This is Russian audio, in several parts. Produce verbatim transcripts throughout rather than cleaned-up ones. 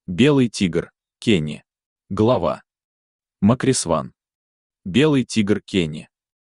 Белый тигр, Кенни. Глава. Макрисван. Белый тигр Кенни.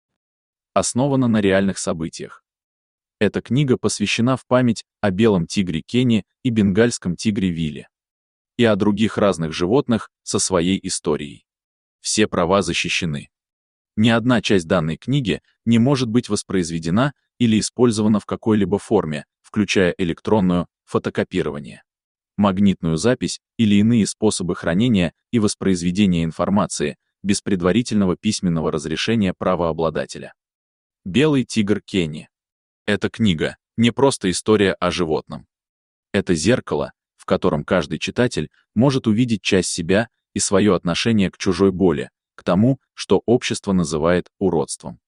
Основана на реальных событиях. Эта книга посвящена в память о белом тигре Кенни и бенгальском тигре Вилли. И о других разных животных со своей историей. Все права защищены. Ни одна часть данной книги не может быть воспроизведена или использована в какой-либо форме, включая электронную, фотокопирование, магнитную запись или иные способы хранения и воспроизведения информации без предварительного письменного разрешения правообладателя. Белый тигр Кенни. Эта книга не просто история о животном. Это зеркало, в котором каждый читатель может увидеть часть себя и свое отношение к чужой боли, к тому, что общество называет уродством.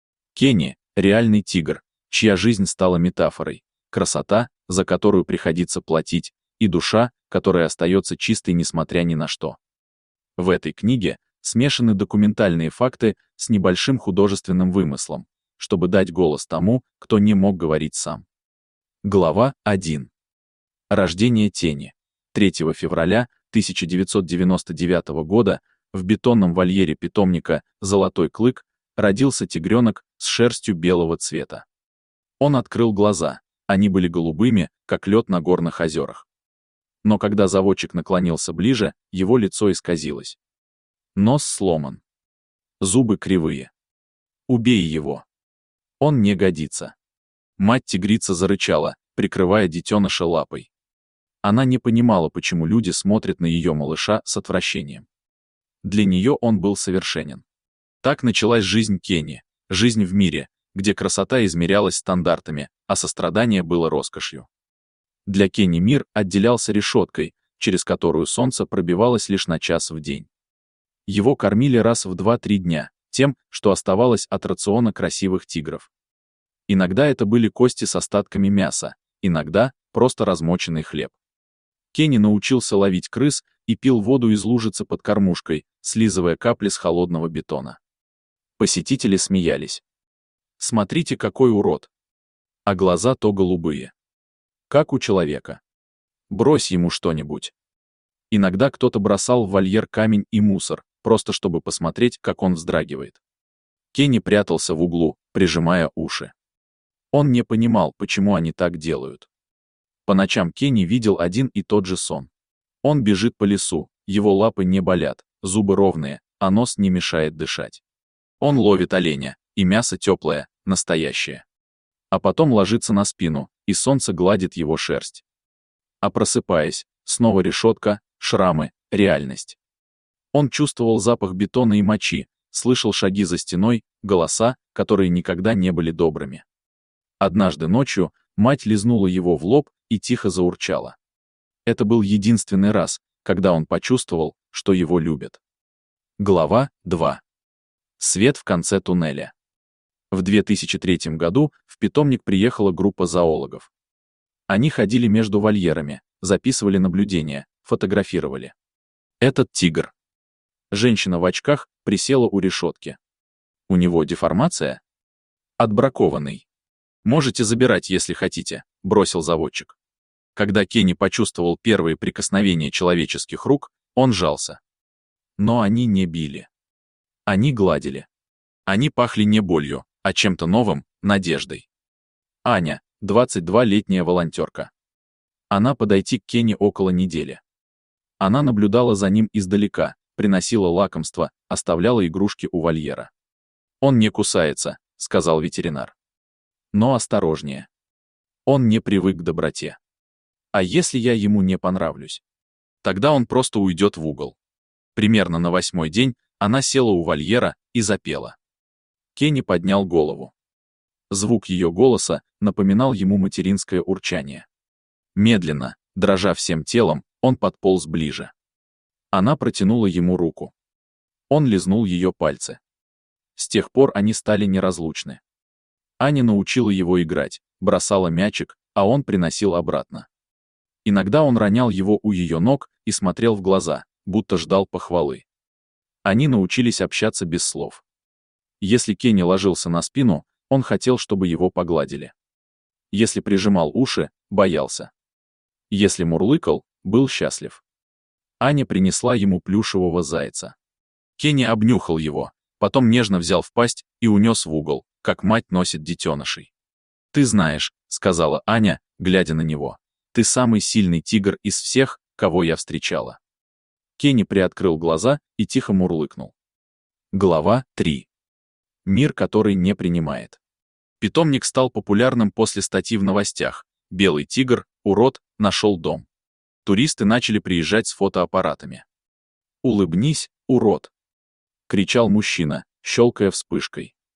Кенни — реальный тигр, чья жизнь стала метафорой, красота, за которую приходится платить, и душа, которая остается чистой несмотря ни на что. В этой книге смешаны документальные факты с небольшим художественным вымыслом, чтобы дать голос тому, кто не мог говорить сам. Глава один. Рождение тени. третьего февраля тысяча девятьсот девяносто девятого года в бетонном вольере питомника «Золотой клык» родился тигренок с шерстью белого цвета. Он открыл глаза, они были голубыми, как лед на горных озерах. Но когда заводчик наклонился ближе, его лицо исказилось. Нос сломан. Зубы кривые. Убей его. Он не годится. Мать-тигрица зарычала, прикрывая детеныша лапой. Она не понимала, почему люди смотрят на ее малыша с отвращением. Для нее он был совершенен. Так началась жизнь Кенни, жизнь в мире, где красота измерялась стандартами, а сострадание было роскошью. Для Кенни мир отделялся решеткой, через которую солнце пробивалось лишь на час в день. Его кормили раз в два-три дня, тем, что оставалось от рациона красивых тигров. Иногда это были кости с остатками мяса, иногда просто размоченный хлеб. Кенни научился ловить крыс и пил воду из лужицы под кормушкой, слизывая капли с холодного бетона. Посетители смеялись. Смотрите, какой урод. А глаза то голубые. Как у человека. Брось ему что-нибудь. Иногда кто-то бросал в вольер камень и мусор, просто чтобы посмотреть, как он вздрагивает. Кенни прятался в углу, прижимая уши. Он не понимал, почему они так делают. По ночам Кенни видел один и тот же сон. Он бежит по лесу, его лапы не болят, зубы ровные, а нос не мешает дышать. Он ловит оленя, и мясо теплое, настоящее. А потом ложится на спину, и солнце гладит его шерсть. А просыпаясь, снова решетка, шрамы, реальность. Он чувствовал запах бетона и мочи, слышал шаги за стеной, голоса, которые никогда не были добрыми. Однажды ночью мать лизнула его в лоб и тихо заурчала. Это был единственный раз, когда он почувствовал, что его любят. Глава два. Свет в конце туннеля. В две тысячи третьем году в питомник приехала группа зоологов. Они ходили между вольерами, записывали наблюдения, фотографировали. Этот тигр. Женщина в очках присела у решетки. У него деформация? Отбракованный. Можете забирать, если хотите, бросил заводчик. Когда Кенни почувствовал первые прикосновения человеческих рук, он сжался. Но они не били. Они гладили. Они пахли не болью, а чем-то новым, надеждой. Аня, двадцать два-летняя волонтерка. Она подойти к Кенни около недели. Она наблюдала за ним издалека, приносила лакомство, оставляла игрушки у вольера. «Он не кусается», — сказал ветеринар. «Но осторожнее. Он не привык к доброте. А если я ему не понравлюсь? Тогда он просто уйдет в угол». Примерно на восьмой день она села у вольера и запела. Кенни поднял голову. Звук ее голоса напоминал ему материнское урчание. Медленно, дрожа всем телом, он подполз ближе. Она протянула ему руку. Он лизнул ее пальцы. С тех пор они стали неразлучны. Аня научила его играть, бросала мячик, а он приносил обратно. Иногда он ронял его у ее ног и смотрел в глаза, будто ждал похвалы. Они научились общаться без слов. Если Кенни ложился на спину, он хотел, чтобы его погладили. Если прижимал уши, боялся. Если мурлыкал, был счастлив. Аня принесла ему плюшевого зайца. Кенни обнюхал его, потом нежно взял в пасть и унес в угол, как мать носит детенышей. «Ты знаешь», — сказала Аня, глядя на него, — «ты самый сильный тигр из всех, кого я встречала». Кенни приоткрыл глаза и тихо мурлыкнул. Глава три. Мир, который не принимает. Питомник стал популярным после статьи в новостях. Белый тигр, урод, нашел дом. Туристы начали приезжать с фотоаппаратами. «Улыбнись, урод!» — кричал мужчина, щелкая вспышкой.